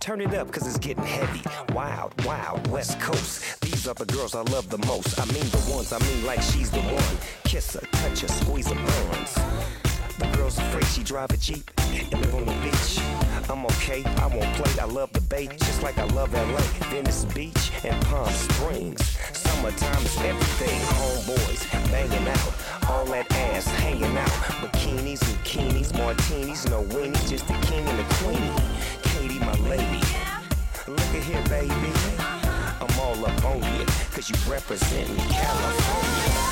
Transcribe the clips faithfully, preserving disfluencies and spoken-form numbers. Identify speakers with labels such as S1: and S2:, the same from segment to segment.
S1: Turn it up, cause it's getting heavy. Wild, wild, West Coast. These are the girls I love the most. I mean the ones, I mean like she's the one. Kiss her, touch her, squeeze her buns. The girl's afraid she drive a Jeep and live on the beach. I'm okay, I won't play, I love the bay, just like I love L A, Venice Beach, and Palm Springs. Summertime is everything, homeboys banging out, all that ass hanging out. Bikinis, bikinis, martinis, no weenies, just the king and the queenie. Katie, my lady, look at here, baby. I'm all up on you, cause you representing California.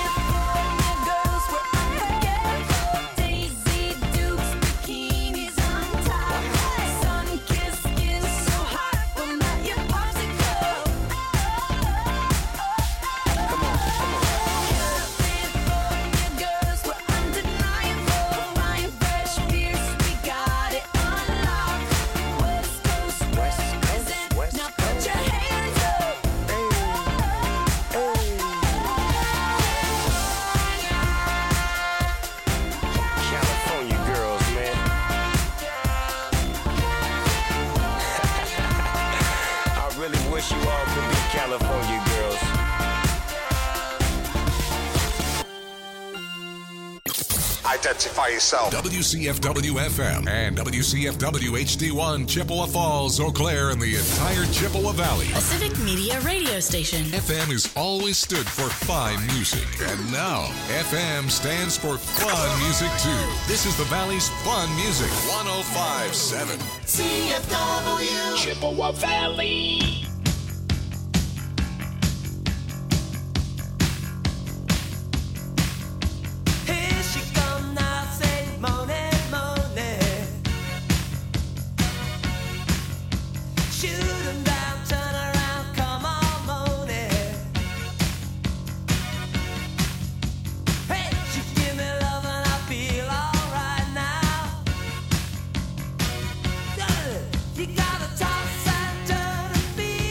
S1: California girls.
S2: Identify yourself.
S3: W C F W F M and W C F W H D one, Chippewa Falls, Eau Claire, and the entire Chippewa Valley.
S4: A civic media radio station.
S3: F M has always stood for fine music, and now F M stands for fun music too. This is the Valley's fun music. one oh five point seven
S5: C F W
S6: Chippewa Valley.
S5: You gotta toss and turn and be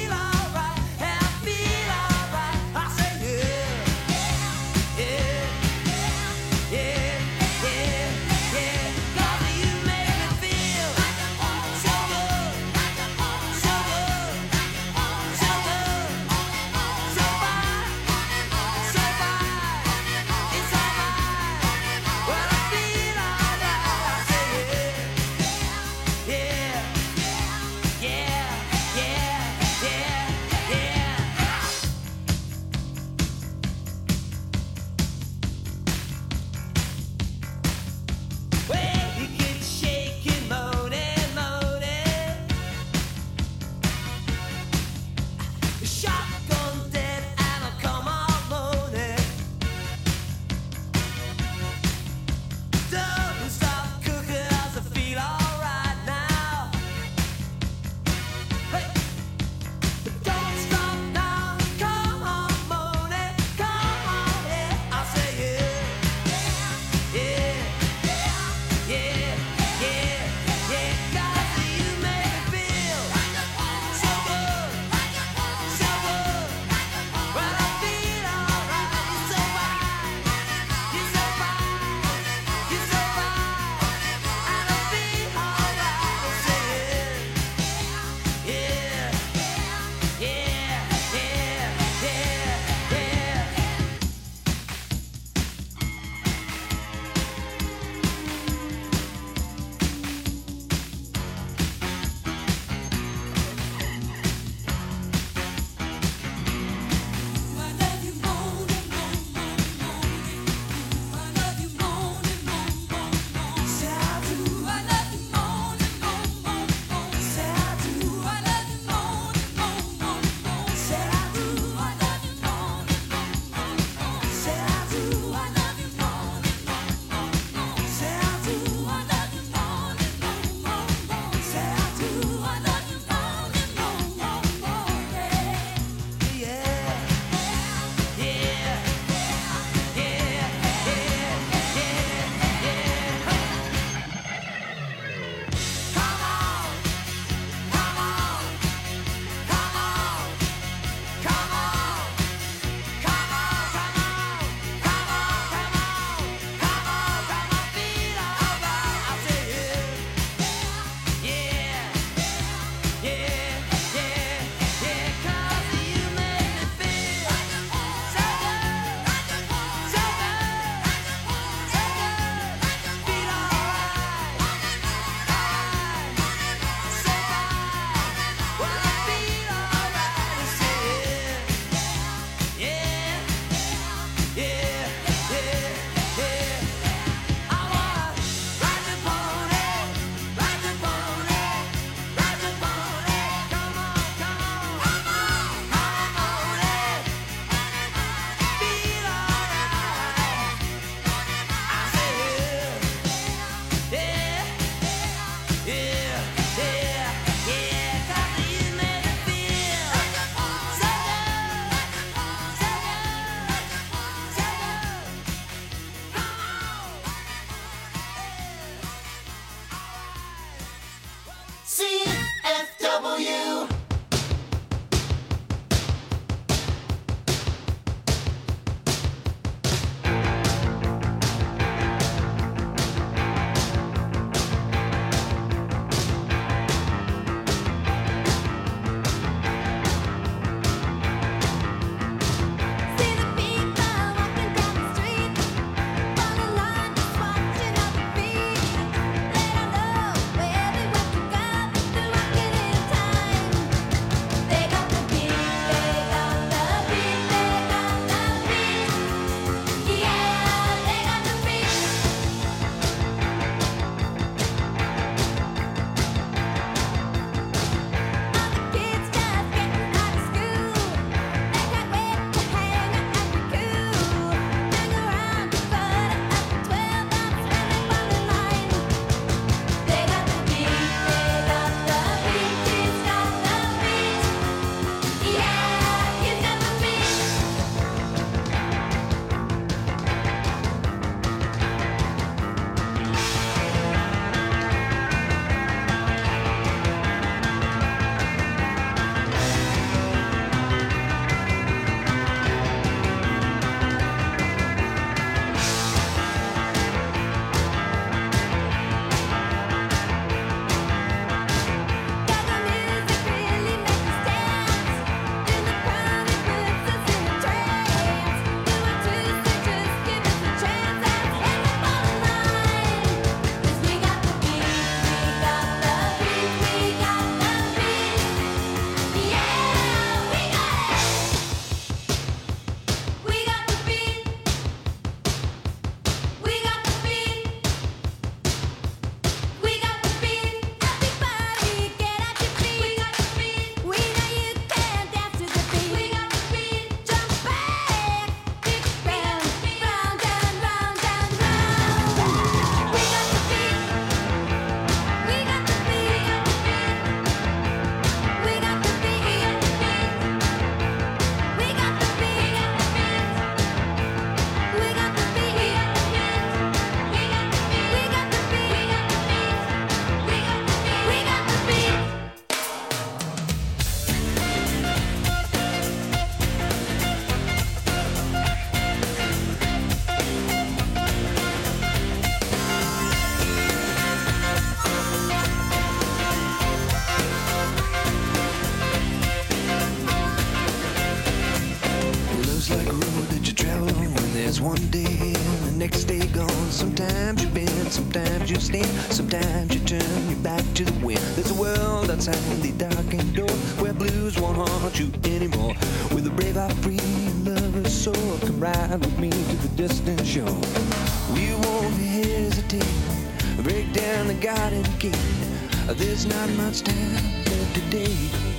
S7: bend, sometimes you stand, sometimes you turn your back to the wind. There's a world outside the darkened door where blues won't haunt you anymore. With a brave heart free and lover's soul, come ride with me to the distant shore. We won't hesitate, break down the garden gate. There's not much time left today.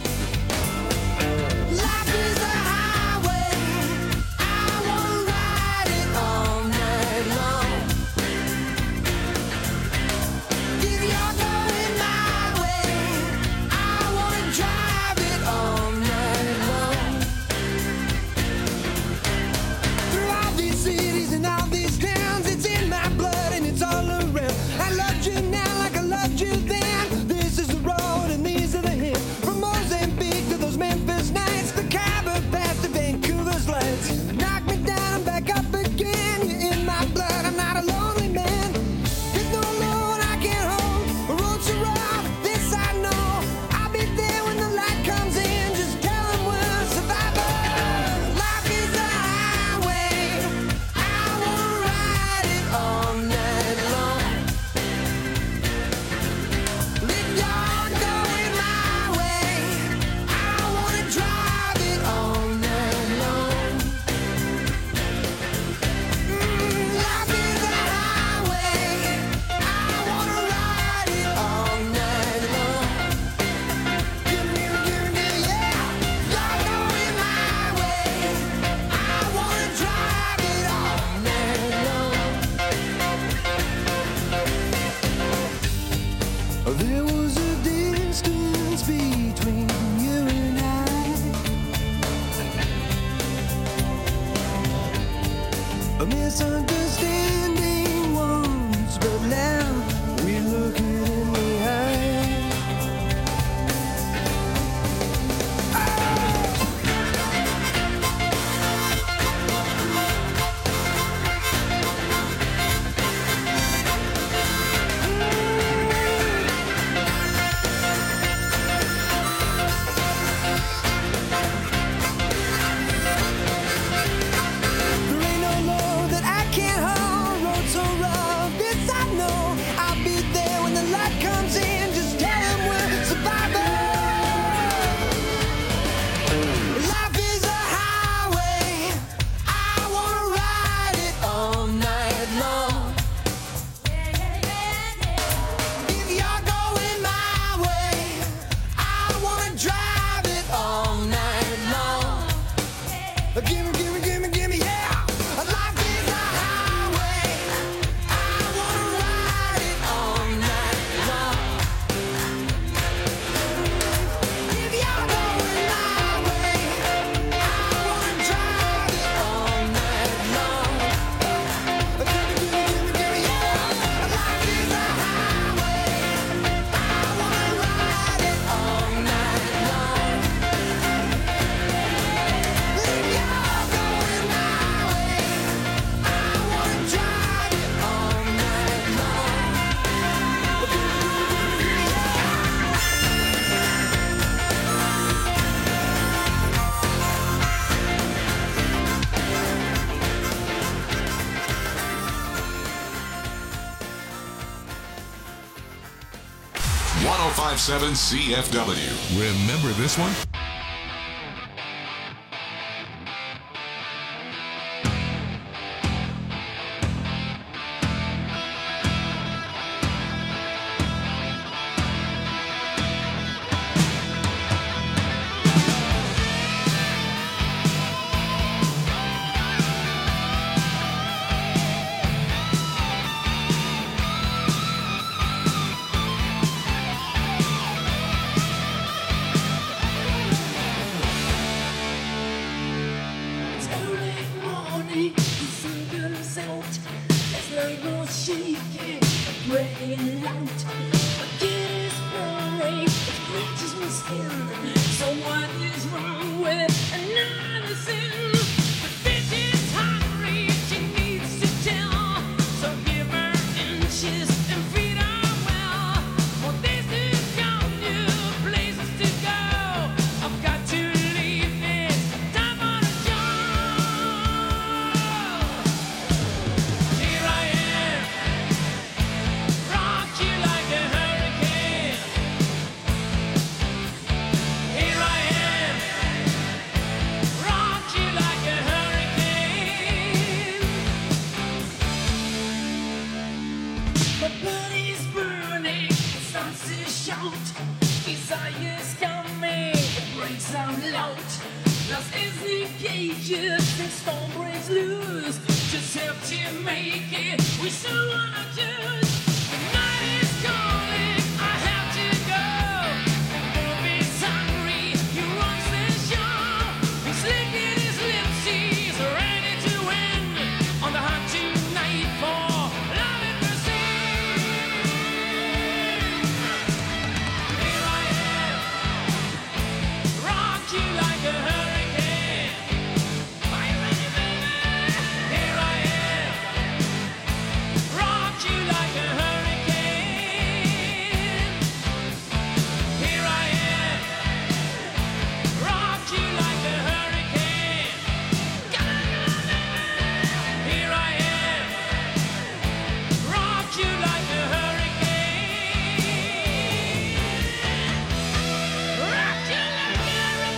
S7: Life is a highway, I wanna ride it all night long. If you're going my way, I wanna drive it all night long. Through all these cities and all these towns, it's in my blood and it's all around. I loved you now like I loved you then. This is the road and these are the hills. From Mozambique to those Memphis nights, the Khyber Pass to Vancouver's lights. Knock me down, I'm back up again. You're in my blood, I'm not a lonely man. There's no load I can't hold. The road's so rough, this I know. I'll be there when the light comes in. Just tell them we're survivors. Life is a highway, I wanna ride it all night long. If you're going my way, I wanna drive it all night long. Mm, life is a highway, I wanna ride it all night long. Give me, give me, yeah. You're going my way, I wanna drive it all night long. There was a distance between you and I, a misunderstanding once, but now we look it in the eye. There ain't no load that I can't hold. Road so rough, this I know. I'll be there when the light comes in. Just tell them we're survivors. Life is a highway, I wanna ride it all night long. If you're going my way, I wanna drive it all night long. Gimme, gimme, gimme, gimme, yeah. Life is a highway, I wanna ride it all night long. If you're going my way, I wanna drive it all night long. Gimme, gimme, gimme, gimme, yeah. Life is a highway, I wanna ride it all night long. If you're going my way, I wanna drive it all night long.
S3: one oh five point seven C F W. Remember this one?
S5: It's early morning, the sun goes out. There's no more shaking, breaking light. My kid is boring, it bleaches my skin. So what is wrong with another sin? The bitch is hungry, she needs to tell. So give her inches and feed her well. Well, this is your new places to go. I've got to leave this time on a job. Here I am, blood is burning, it starts to shout. Desire's coming, it breaks out loud. Lost is the cages, the storm breaks loose. Just have to make it, we still wanna choose. The night is calling, I have to go. The wolf is hungry, he runs the show. He's licking his lips, he's ready to win. On the hunt tonight for love and mercy. Here I am, rock you like a hurricane. Are you ready, baby? Here I am, rock you like a hurricane. Here I am, rock you like a hurricane. Here I am, rock you like a hurricane. Rock you like a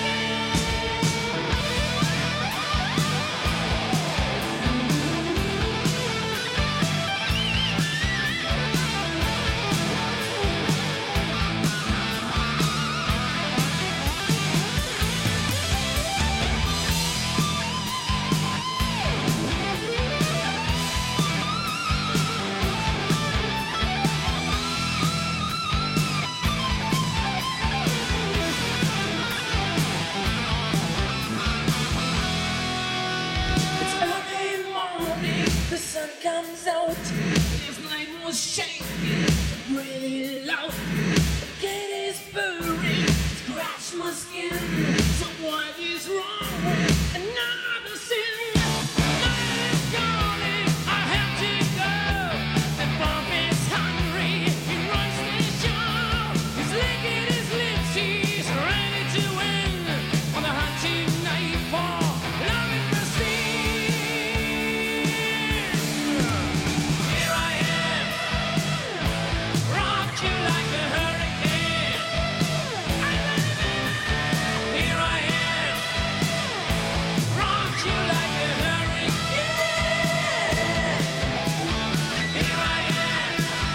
S5: It's early morning, the sun comes out. This night was shaking, really loud. The cat is purring, scratch my skin. So what is wrong with another sin? Night is calling, I have to go. The bomb is hungry, he runs the show. He's licking his lips, he's ready to win. On the hunt tonight for love and mercy. Here I am, rock you like a hurricane. Here I am, rock you like a hurricane. Here I am,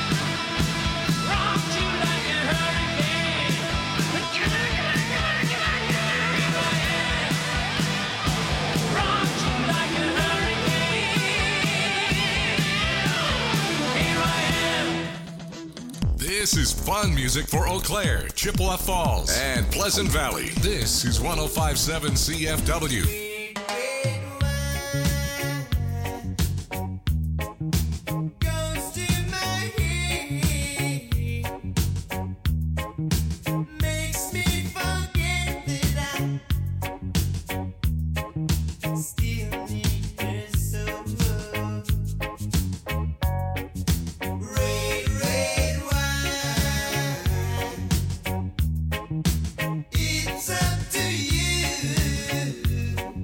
S5: rock you like a hurricane. Here I am, rock you like a hurricane. Here I am.
S3: This is fun music for Eau Claire, Chippewa Falls, and Pleasant Valley. This is one oh five point seven C F W.
S7: Goes to my head, makes me forget that I still need her so. Red, red wine, it's up to you.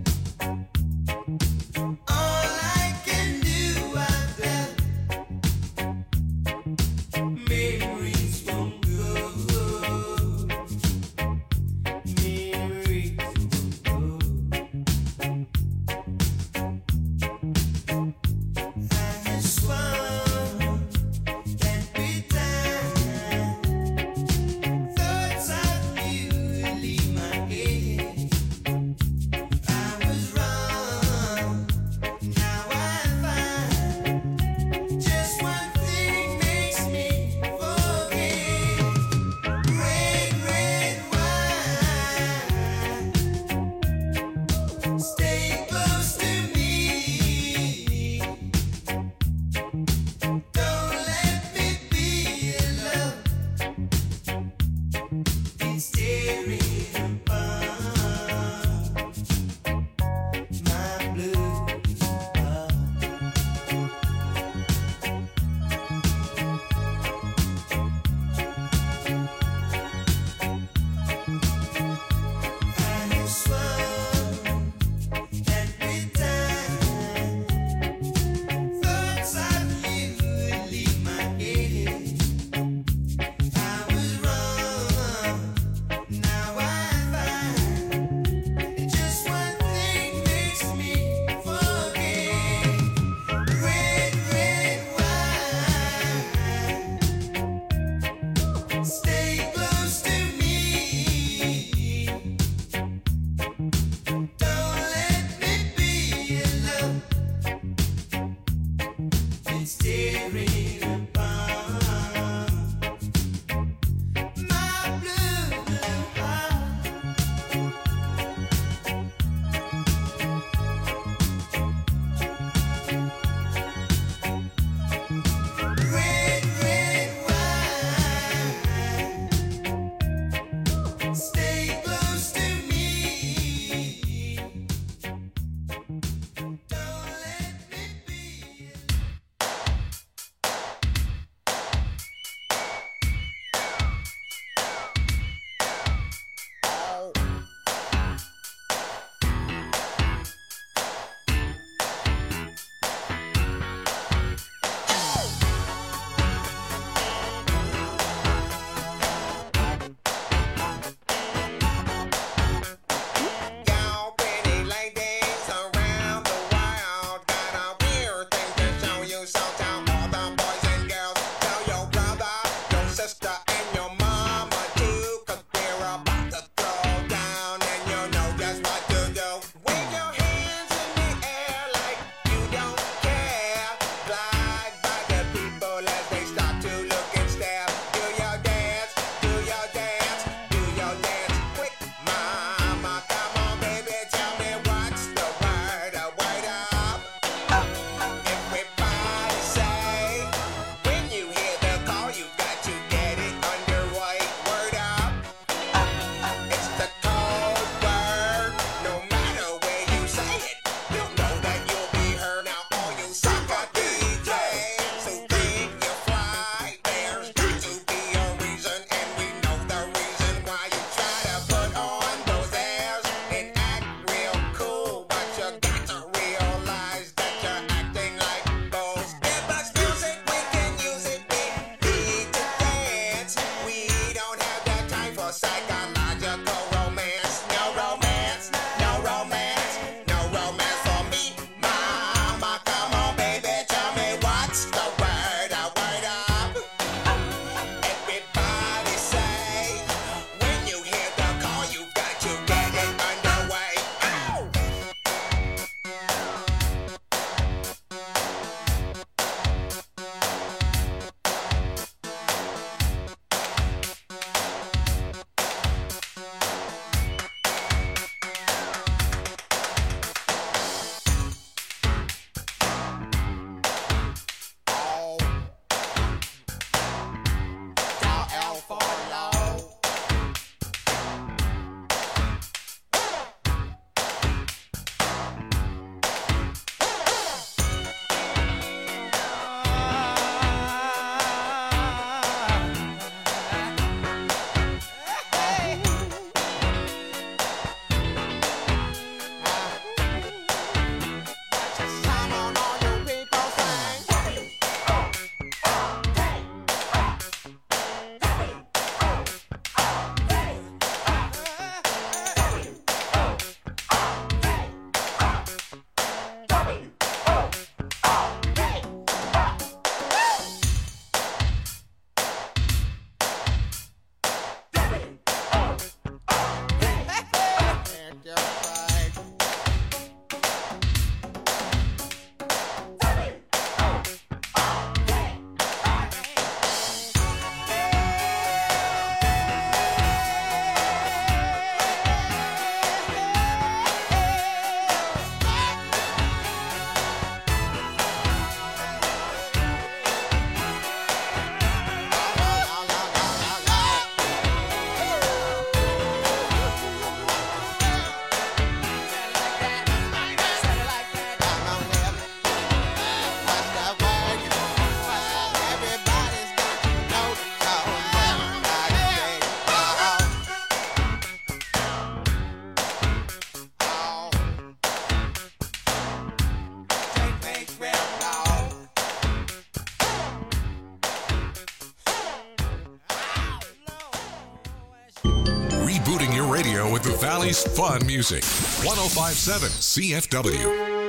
S3: radio with the Valley's fun music. one oh five point seven C F W.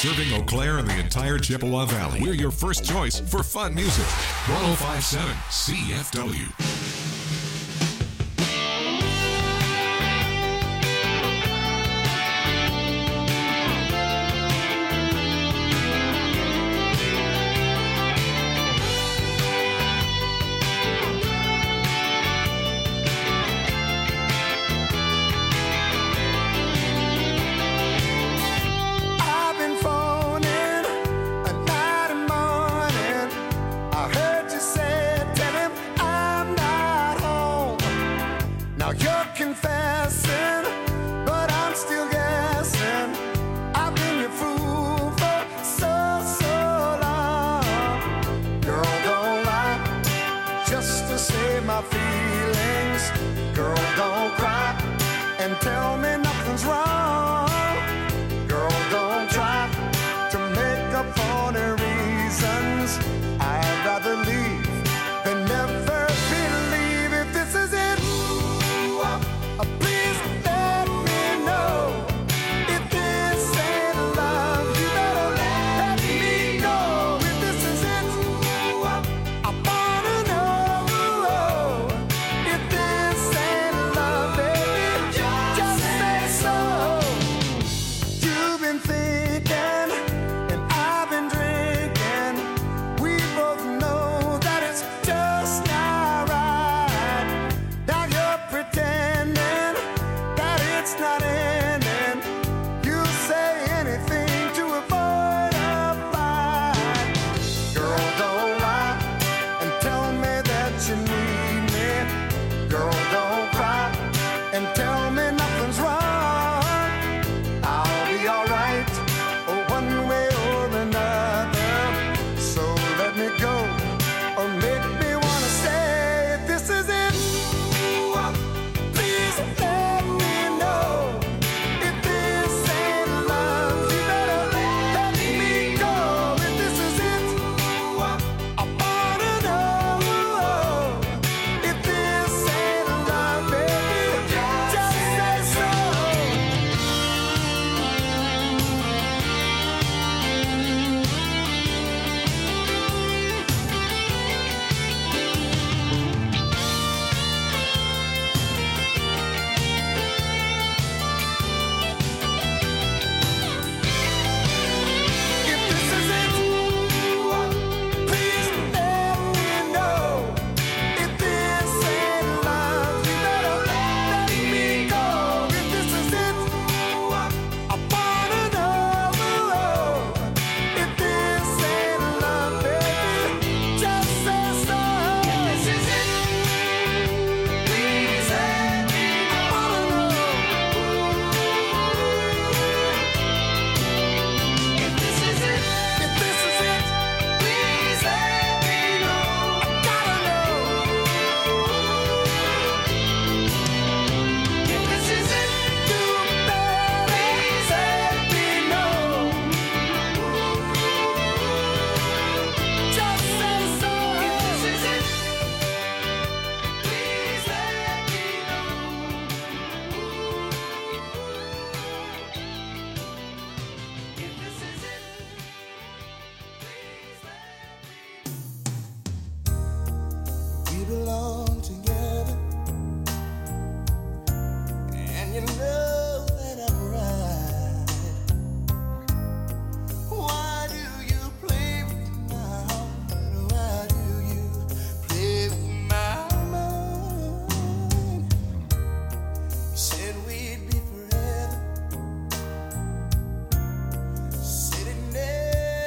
S3: Serving Eau Claire and the entire Chippewa Valley. We're your first choice for fun music. one oh five point seven C F W.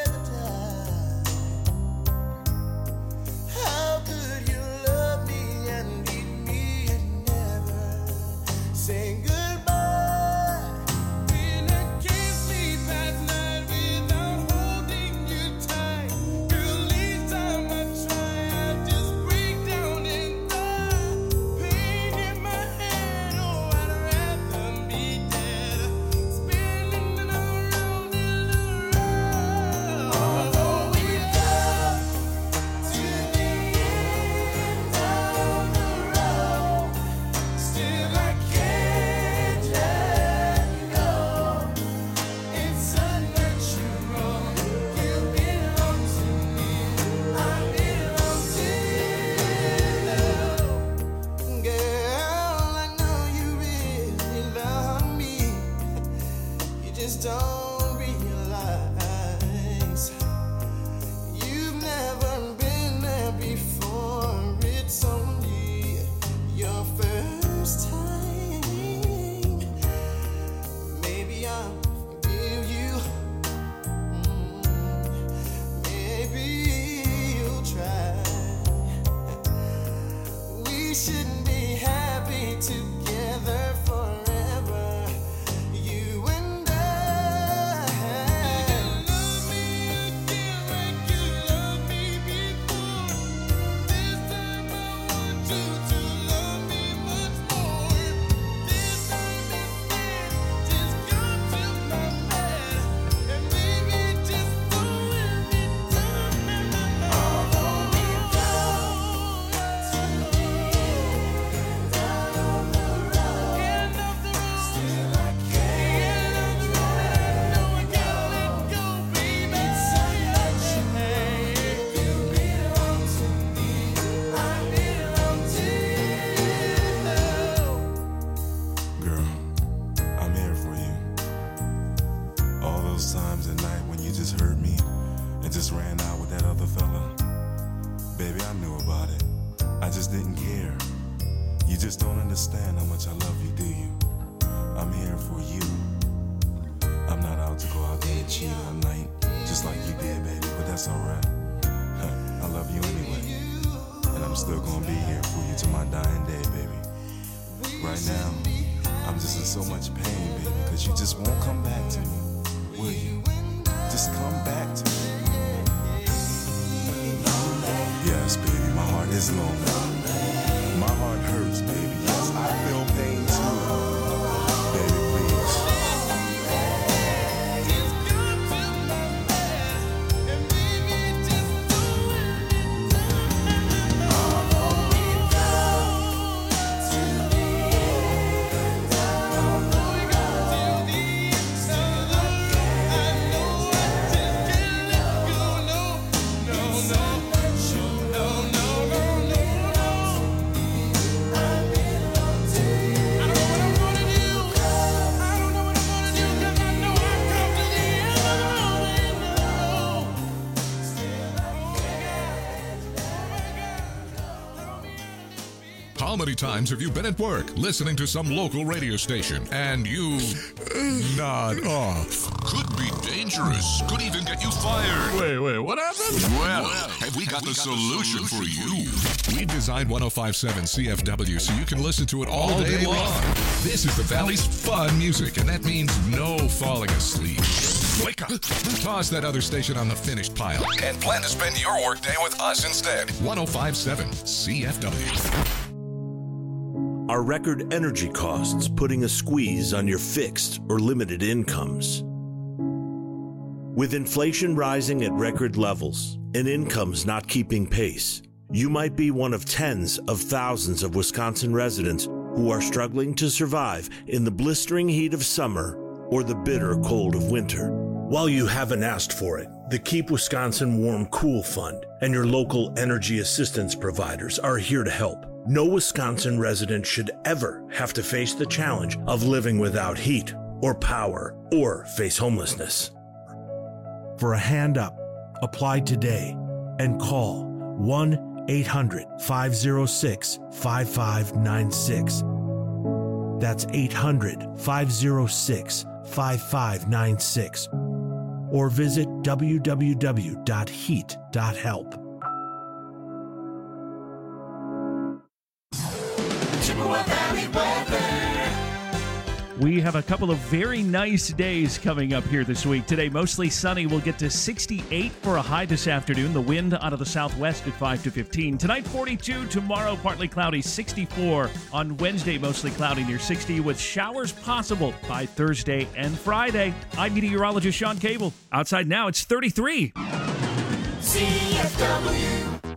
S8: How could you love me?
S7: shouldn't be happy together forever. You and I. Love me again like you loved me before. This time I want you to love me much more. This time just come to my bed and maybe just don't let me down. Although we go to the end of the road, end of the road, still I can't. End of the road, I know I can't let go, baby. It's such a shame. You belong to me, I belong to you.
S8: Girl, I'm here for you. All those times at night when you just hurt me and just ran out with that other fella. Baby, I knew about it. I just didn't care. You just don't understand how much I love you, do you? I'm here for you. I'm not out to go out there and cheat all night, just like you did, baby, but that's alright. I love you anyway. And I'm still gonna be here for you to my dying day, baby. Right now, I'm just in so much pain, baby, because you just won't come back to me, will you? Just come back to me. Yes, baby, my heart is lonely. My heart hurts, baby. Yes, I feel pain too. Baby, please.
S7: Just come to my bed and maybe just don't let me down. Although we go to the end of the road, still I can't. I know I just can't let go. No, no, no, no, no, no, no, no. I belong to you. I don't know what I'm gonna do. I don't know what I'm gonna do 'cause I know I've come to the end of the road, end of the road. Still I can't. Oh my God.
S3: How many times have you been at work listening to some local radio station and you nod off? Could be dangerous. Could even get you fired. Wait, wait, what happened? Well, have we got the solution for you? We designed one oh five point seven C F W so you can listen to it all, day, long. This is the Valley's fun music, and that means no falling asleep. Wake up. Toss that other station on the finished pile and plan to spend your workday with us instead. one oh five point seven C F W.
S9: Are record energy costs putting a squeeze on your fixed or limited incomes? With inflation rising at record levels and incomes not keeping pace, you might be one of tens of thousands of Wisconsin residents who are struggling to survive in the blistering heat of summer or the bitter cold of winter. While you haven't asked for it, the Keep Wisconsin Warm Cool Fund and your local energy assistance providers are here to help. No Wisconsin resident should ever have to face the challenge of living without heat or power or face homelessness. For a hand up, apply today and call one eight hundred, five oh six, five five nine six. That's eight hundred, five oh six, five five nine six. Or visit w w w dot heat dot help.
S7: Chippewa Valley weather.
S10: We have a couple of very nice days coming up here this week. Today, mostly sunny. We'll get to sixty-eight for a high this afternoon. The wind out of the southwest at five to fifteen. Tonight, forty-two. Tomorrow, partly cloudy, sixty-four. On Wednesday, mostly cloudy near sixty with showers possible by Thursday and Friday. I'm meteorologist Sean Cable. Outside now, it's thirty-three.
S7: C F W.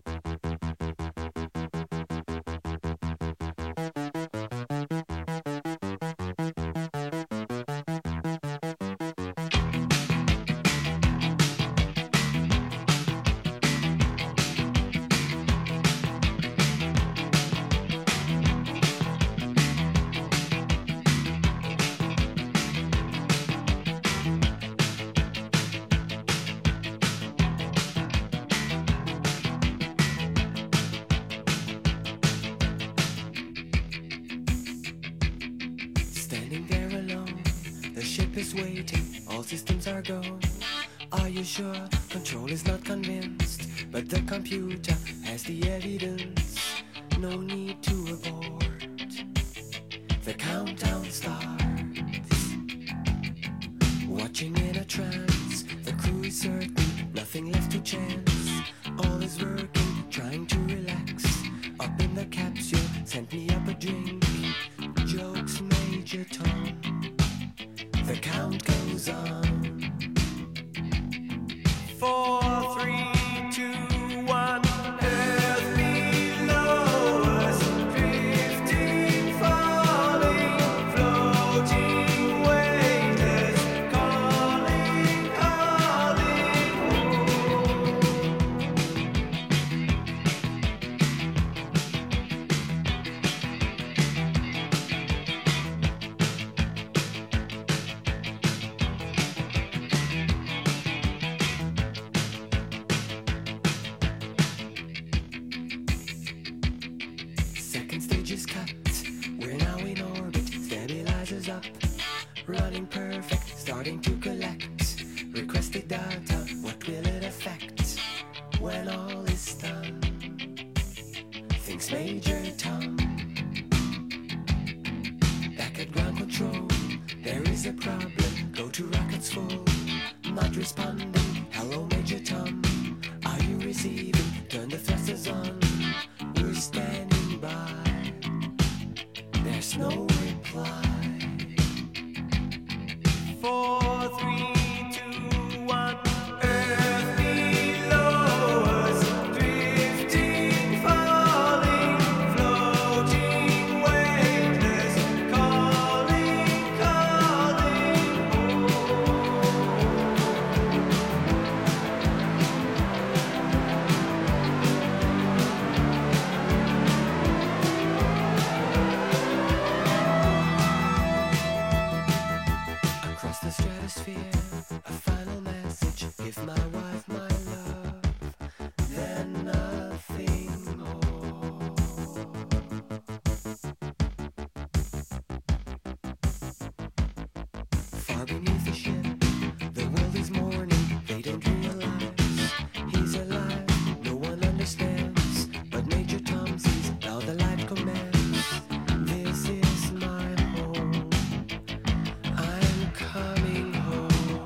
S11: is waiting, all systems are go. Are you sure? Control is not convinced, but the computer has the evidence. no need to abort. The countdown starts. Watching in a trance, the crew is certain, nothing left to chance. All is working, trying to relax. Up in the capsule, sent me up a drink. Jokes, Major Tom. The count goes on. Four, three, two, one. Earth below us, drifting, falling, floating, weightless, calling, calling home. Second stage is cut. We're now in orbit. Stabilizers up. Running perfect. Starting to collect. Requested data. What will it affect when all is done? Thinks Major Tom. Back at ground control. There is a problem. Go to rockets full. Not responding. Hello, Major Tom. Are you receiving? Turn the thrusters on. We're standing by. There's no reply. Four, three, two, one. Earth below us, drifting, falling, floating, weightless, calling, calling home. Across the stratosphere, a final message. Give my wife my love, then nothing more. Far beneath the ship, the world is mourning. They don't realize he's alive. No one understands, but Major Tom sees now the light commands. This is my home. I'm coming home.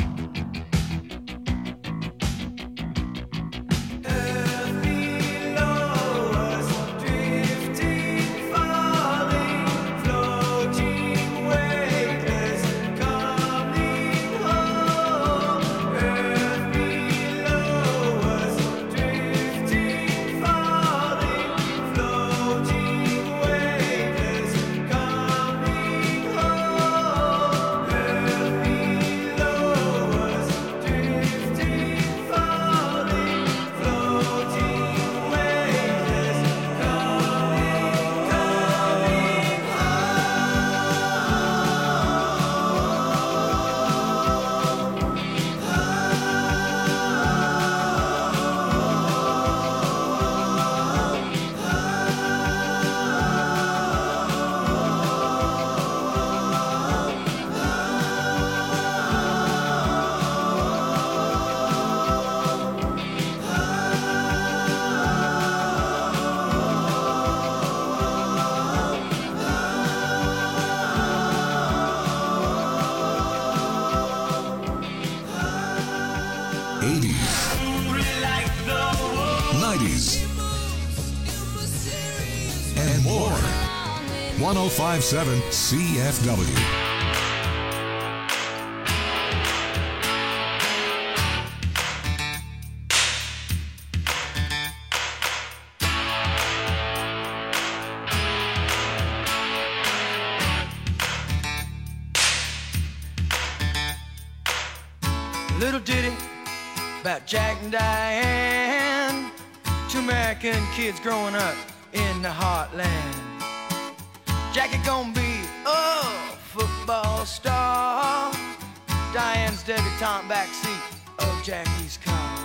S11: Earth below us, drifting, falling, floating, weightless, coming home. Earth below us, drifting, falling, floating, weightless, coming home. Earth below us, drifting, falling, floating, weightless, coming, coming
S3: eighties, nineties, and more. one oh five point seven C F W.
S11: Little ditty about Jack and Diane, two American kids growing up in the heartland. Jackie gonna be a football star, Diane's debutante backseat of Jackie's car.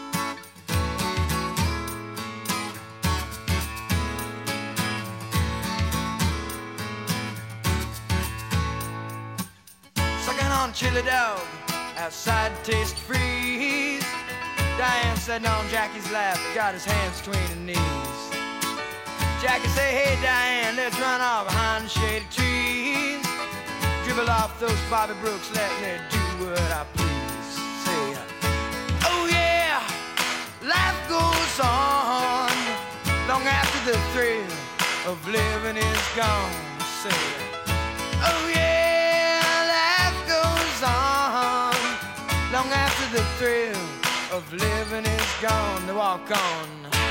S11: Sucking on chili dog outside Taste Freeze. Diane sitting on Jackie's lap, got his hands between her knees.
S12: Jackie say, hey Diane, let's run off behind the shady trees. Dribble off those Bobby Brooks, let me do what I please. Say, oh yeah, life goes on long after the thrill of living is gone. Say, oh yeah, life goes on long after the thrill of living is gone. To walk on.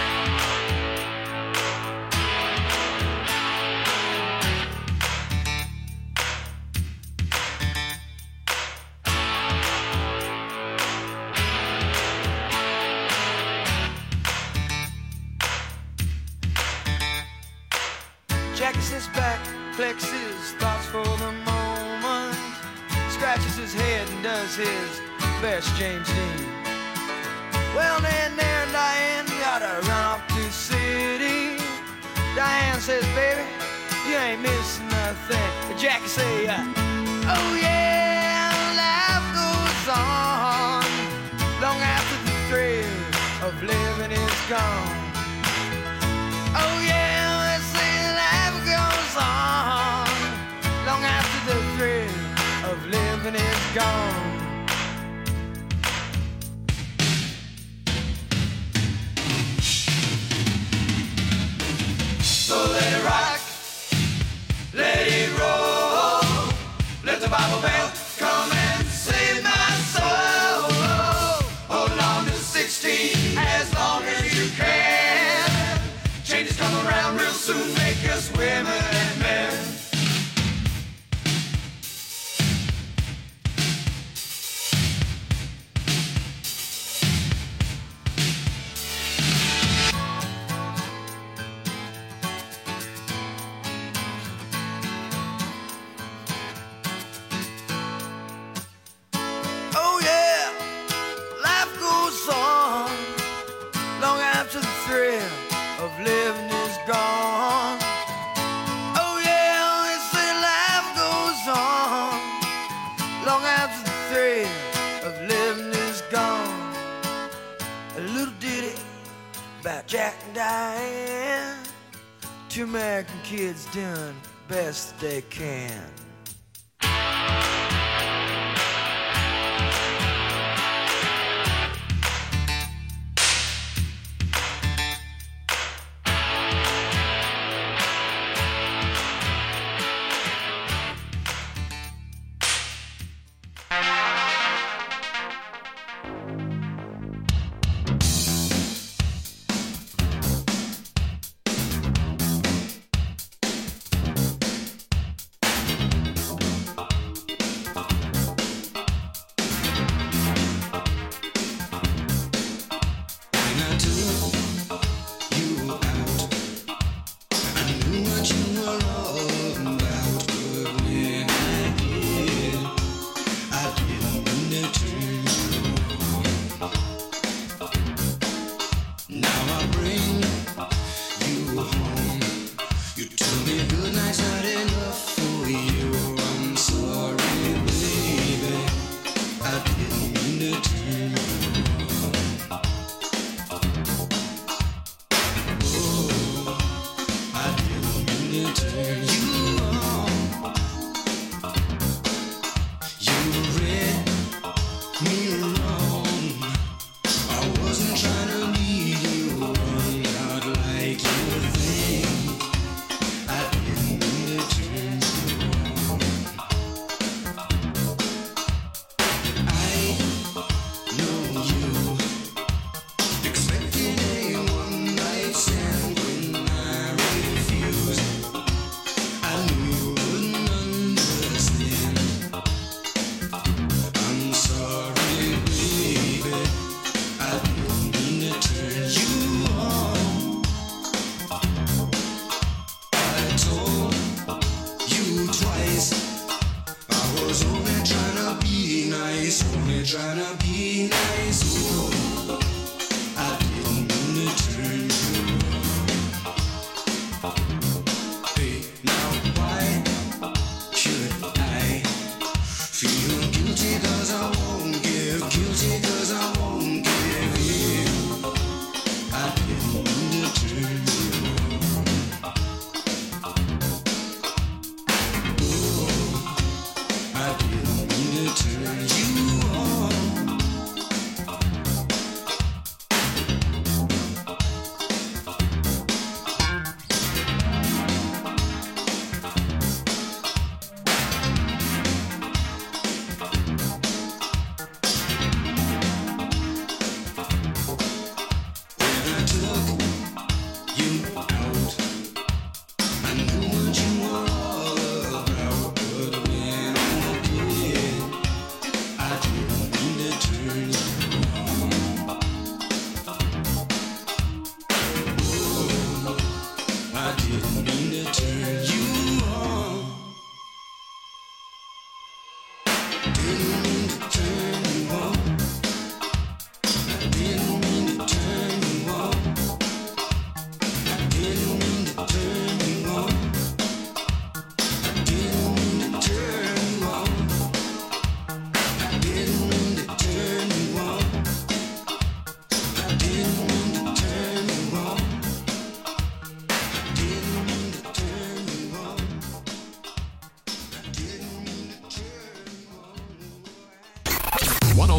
S12: Jackie sits back, collects his thoughts for the moment, scratches his head and does his best James Dean. Well, then there, Diane, gotta run off to the city. Diane says, baby, you ain't missing nothing. Jackie say, uh, oh yeah, life goes on long after the thrill of living is gone. Oh yeah, they say life goes on long after the thrill of living is gone. So let it rock, let it roll, let the Bible belt come and save my soul. Hold on to sixteen as long as you can. Changes come around real soon, make us women and men. Oh yeah, life goes on long after the thrill of living is gone. Oh yeah, they say life goes on long after the thrill of living is gone. A little ditty about Jack and Diane, two American kids doing the best they can.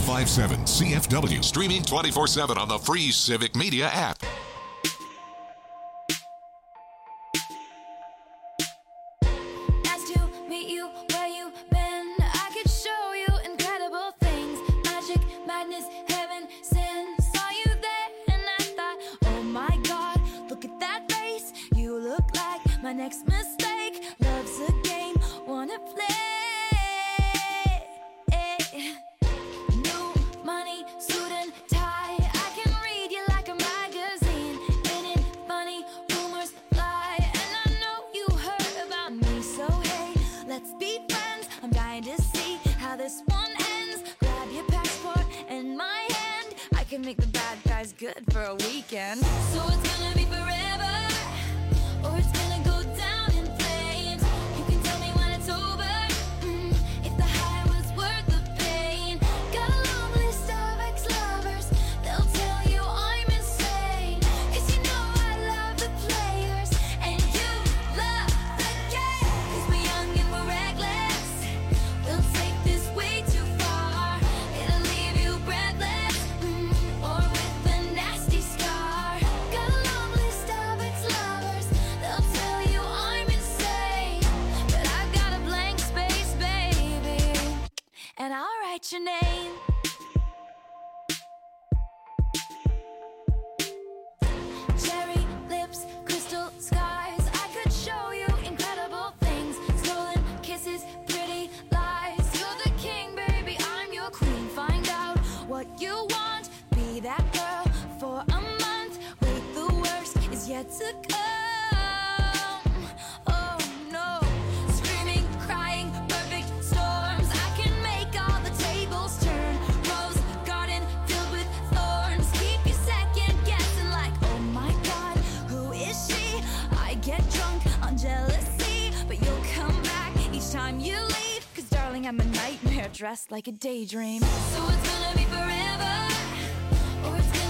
S3: fifty-seven C F W. Streaming twenty-four seven on the free Civic Media app.
S5: Nice to meet you where you been. I could show you incredible things. Magic, madness, heaven, sin. Saw you there and I thought, oh my God, look at that face. You look like my next mistake. Love's a game, wanna play. New money, suit and tie. I can read you like a magazine. Ain't it funny? Rumors fly, and I know you heard about me. So hey, let's be friends. I'm dying to see how this one ends. Grab your passport and my hand. I can make the bad guys good for a weekend. So it's gonna be forever, or it's gonna go down in flames. You can tell me when it's over, mm, if the high was worth the pain. Got a long list of ex-lovers, they'll tell you I'm insane. 'Cause you know I love the players, and you love the game. 'Cause we're young and we're reckless, we'll take this way too far. It'll leave you breathless, mm, or with a nasty scar. Got a long list of ex-lovers, they'll tell you I'm insane. But I've got a blank space, baby, and I'll write your name. Cherry lips, crystal skies. I could show you incredible things. Stolen kisses, pretty lies. You're the king, baby, I'm your queen. Find out what you want. Be that girl for a month. Wait, the worst is yet to come. Oh no. Screaming, crying, perfect storms. I can make all the tables turn. Rose garden filled with thorns. Keep you second guessing like, oh my God, who is she? I get drunk on jealousy, but you'll come back each time you leave. 'Cause darling, I'm a nightmare dressed like a daydream. So it's gonna be forever, or it's gonna